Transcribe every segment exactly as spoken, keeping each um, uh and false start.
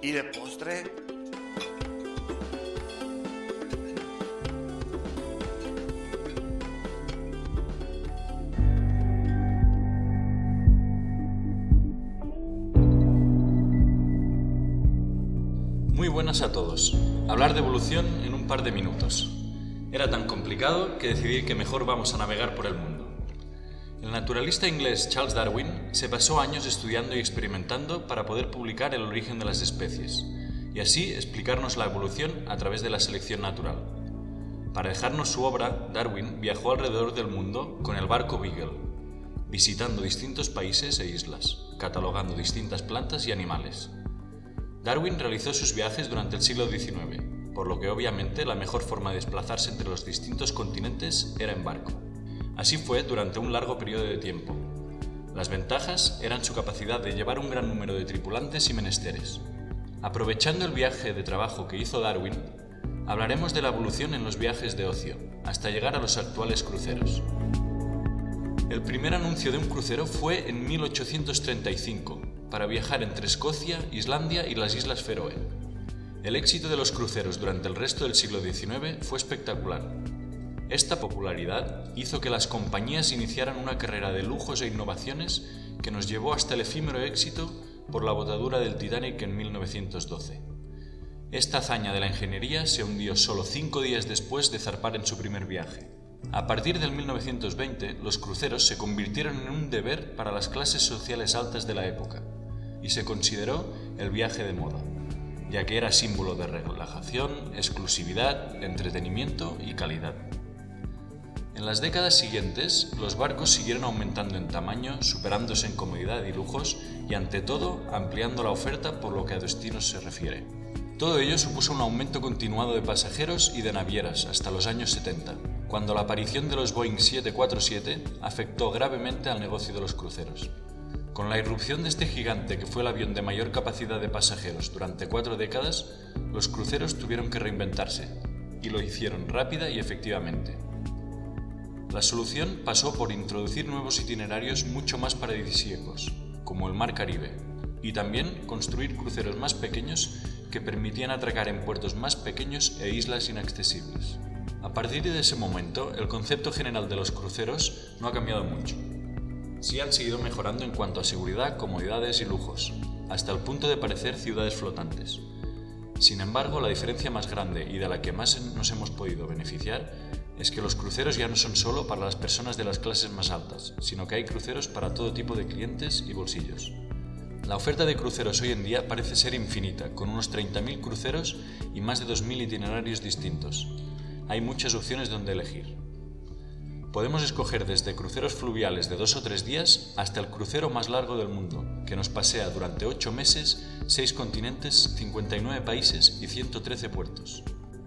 ¿Y de postre? Muy buenas a todos. Hablar de evolución en un par de minutos. Era tan complicado que decidí que mejor vamos a navegar por el mundo. El naturalista inglés Charles Darwin se pasó años estudiando y experimentando para poder publicar el origen de las especies y así explicarnos la evolución a través de la selección natural. Para dejarnos su obra, Darwin viajó alrededor del mundo con el barco Beagle, visitando distintos países e islas, catalogando distintas plantas y animales. Darwin realizó sus viajes durante el siglo diecinueve, por lo que obviamente la mejor forma de desplazarse entre los distintos continentes era en barco. Así fue durante un largo periodo de tiempo. Las ventajas eran su capacidad de llevar un gran número de tripulantes y menesteres. Aprovechando el viaje de trabajo que hizo Darwin, hablaremos de la evolución en los viajes de ocio, hasta llegar a los actuales cruceros. El primer anuncio de un crucero fue en mil ochocientos treinta y cinco, para viajar entre Escocia, Islandia y las Islas Feroe. El éxito de los cruceros durante el resto del siglo diecinueve fue espectacular. Esta popularidad hizo que las compañías iniciaran una carrera de lujos e innovaciones que nos llevó hasta el efímero éxito por la botadura del Titanic en mil novecientos doce. Esta hazaña de la ingeniería se hundió solo cinco días después de zarpar en su primer viaje. A partir del mil novecientos veinte, los cruceros se convirtieron en un deber para las clases sociales altas de la época y se consideró el viaje de moda, ya que era símbolo de relajación, exclusividad, entretenimiento y calidad. En las décadas siguientes, los barcos siguieron aumentando en tamaño, superándose en comodidad y lujos y, ante todo, ampliando la oferta por lo que a destinos se refiere. Todo ello supuso un aumento continuado de pasajeros y de navieras hasta los años setenta, cuando la aparición de los Boeing siete cuatro siete afectó gravemente al negocio de los cruceros. Con la irrupción de este gigante que fue el avión de mayor capacidad de pasajeros durante cuatro décadas, los cruceros tuvieron que reinventarse, y lo hicieron rápida y efectivamente. La solución pasó por introducir nuevos itinerarios mucho más paradisíacos, como el Mar Caribe, y también construir cruceros más pequeños que permitían atracar en puertos más pequeños e islas inaccesibles. A partir de ese momento, el concepto general de los cruceros no ha cambiado mucho. Sí han seguido mejorando en cuanto a seguridad, comodidades y lujos, hasta el punto de parecer ciudades flotantes. Sin embargo, la diferencia más grande y de la que más nos hemos podido beneficiar es que los cruceros ya no son solo para las personas de las clases más altas, sino que hay cruceros para todo tipo de clientes y bolsillos. La oferta de cruceros hoy en día parece ser infinita, con unos treinta mil cruceros y más de dos mil itinerarios distintos. Hay muchas opciones donde elegir. Podemos escoger desde cruceros fluviales de dos o tres días hasta el crucero más largo del mundo, que nos pasea durante ocho meses, seis continentes, cincuenta y nueve países y ciento trece puertos.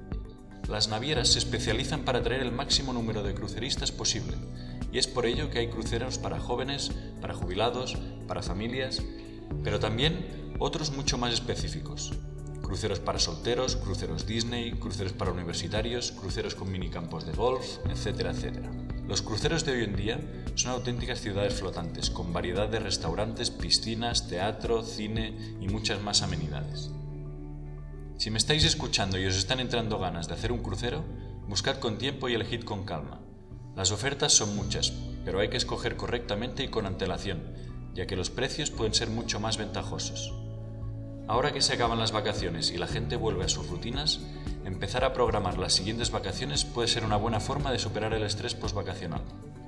Las navieras se especializan para atraer el máximo número de cruceristas posible, y es por ello que hay cruceros para jóvenes, para jubilados, para familias, pero también otros mucho más específicos. Cruceros para solteros, cruceros Disney, cruceros para universitarios, cruceros con minicampos de golf, etcétera, etcétera. Los cruceros de hoy en día son auténticas ciudades flotantes, con variedad de restaurantes, piscinas, teatro, cine y muchas más amenidades. Si me estáis escuchando y os están entrando ganas de hacer un crucero, buscad con tiempo y elegid con calma. Las ofertas son muchas, pero hay que escoger correctamente y con antelación, ya que los precios pueden ser mucho más ventajosos. Ahora que se acaban las vacaciones y la gente vuelve a sus rutinas, empezar a programar las siguientes vacaciones puede ser una buena forma de superar el estrés postvacacional.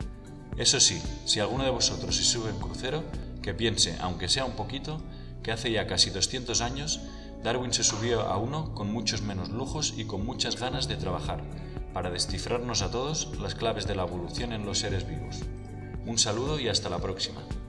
Eso sí, si alguno de vosotros se sube en crucero, que piense, aunque sea un poquito, que hace ya casi doscientos años Darwin se subió a uno con muchos menos lujos y con muchas ganas de trabajar, para descifrarnos a todos las claves de la evolución en los seres vivos. Un saludo y hasta la próxima.